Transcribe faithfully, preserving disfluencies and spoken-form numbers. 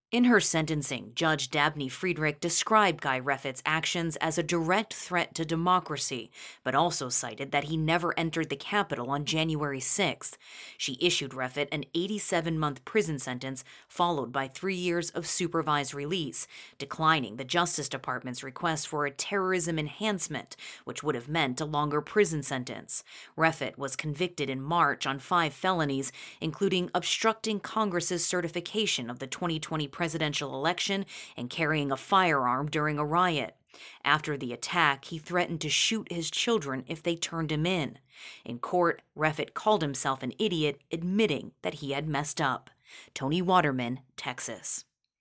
In her sentencing, Judge Dabney Friedrich described Guy Reffitt's actions as a direct threat to democracy, but also cited that he never entered the Capitol on January sixth. She issued Reffitt an eighty-seven-month prison sentence, followed by three years of supervised release, declining the Justice Department's request for a terrorism enhancement, which would have meant a longer prison sentence. Reffitt was convicted in March on five felonies, including obstructing Congress's certification of the twenty twenty presidential election and carrying a firearm during a riot. After the attack, he threatened to shoot his children if they turned him in. In court, Reffitt called himself an idiot, admitting that he had messed up. Tony Waterman, Texas.